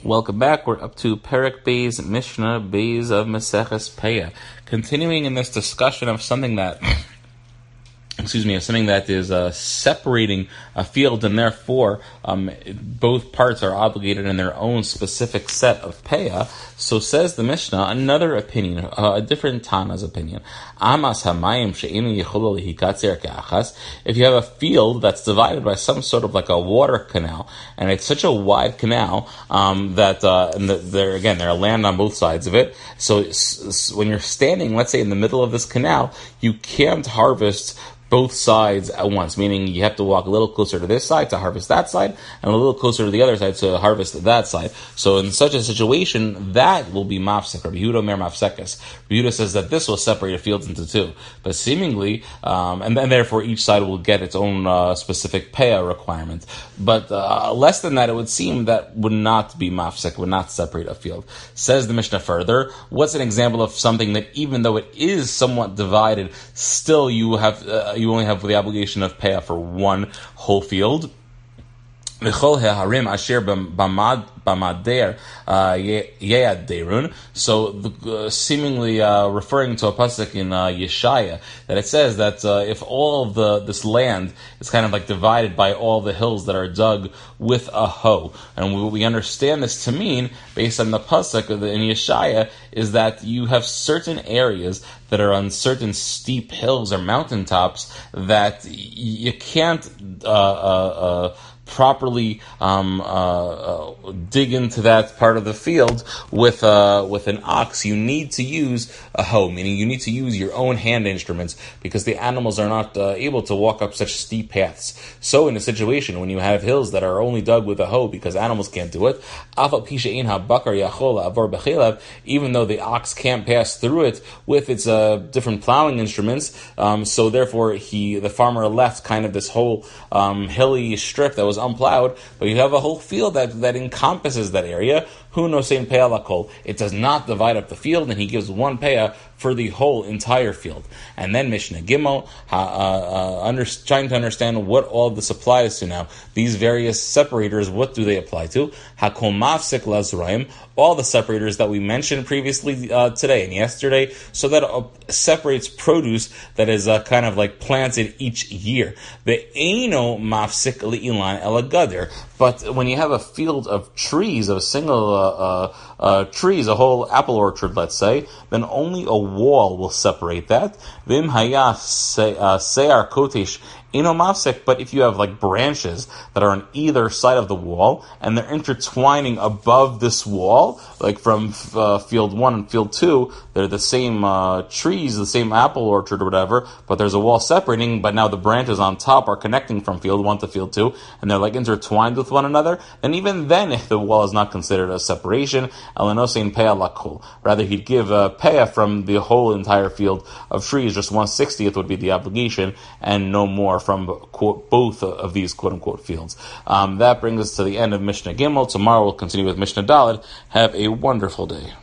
Welcome back. We're up to Perek Beis Mishnah Beis of Maseches Peah. Continuing in this discussion of something that is separating a field, and therefore both parts are obligated in their own specific set of peah. So says the Mishnah, another opinion, a different Tana's opinion. Amas hamayim she'inu yicholo lihikatzer ke'achas. If you have a field that's divided by some sort of like a water canal, and it's such a wide canal that there are land on both sides of it. So when you're standing, let's say in the middle of this canal, you can't harvest both sides at once, meaning you have to walk a little closer to this side to harvest that side, and a little closer to the other side to harvest that side. So in such a situation, that will be mafsek. Rabbi Yehuda Mer mafsekes. Rabbi Yehuda says that this will separate a field into two, but seemingly, and then therefore each side will get its own specific peah requirement. But less than that, it would seem that would not be mafsek, would not separate a field. Says the Mishnah further, what's an example of something that even though it is somewhat divided, still you only have the obligation of peah for one whole field? So seemingly referring to a pasuk in Yeshaya, that it says that if all of this land is kind of like divided by all the hills that are dug with a hoe, and we understand this to mean, based on the pasuk in Yeshaya, is that you have certain areas that are on certain steep hills or mountaintops that you can't properly dig into that part of the field with an ox. You need to use a hoe, meaning you need to use your own hand instruments, because the animals are not able to walk up such steep paths. So in a situation when you have hills that are only dug with a hoe because animals can't do it, even though the ox can't pass through it with its different plowing instruments, so therefore the farmer left kind of this whole hilly strip that was unplowed, but you have a whole field that encompasses that area. Hu nosein peah lakol. It does not divide up the field, and he gives one peah for the whole entire field. And then Mishnah Gimel, trying to understand what all this applies to now. These various separators, what do they apply to? Hakol mafsek lazraim, all the separators that we mentioned previously today and yesterday, so that separates produce that is kind of like planted each year. The eino mafsek li'ilan elagader. But when you have a field of trees, of single trees, a whole apple orchard, let's say, then only a wall will separate that. Vim haya se'ar kotesh ino mafsek. But if you have like branches that are on either side of the wall and they're intertwining above this wall, like from field 1 and field 2, they're the same trees, the same apple orchard or whatever, but there's a wall separating, but now the branches on top are connecting from field 1 to field 2, and they're like intertwined with one another, and even then, if the wall is not considered a separation, elenosein peah lakol. Rather, he'd give a peah from the whole entire field of trees, just 1/60th would be the obligation, and no more from both of these quote-unquote fields. That brings us to the end of Mishnah Gimel. Tomorrow we'll continue with Mishnah Daled. Have a wonderful day.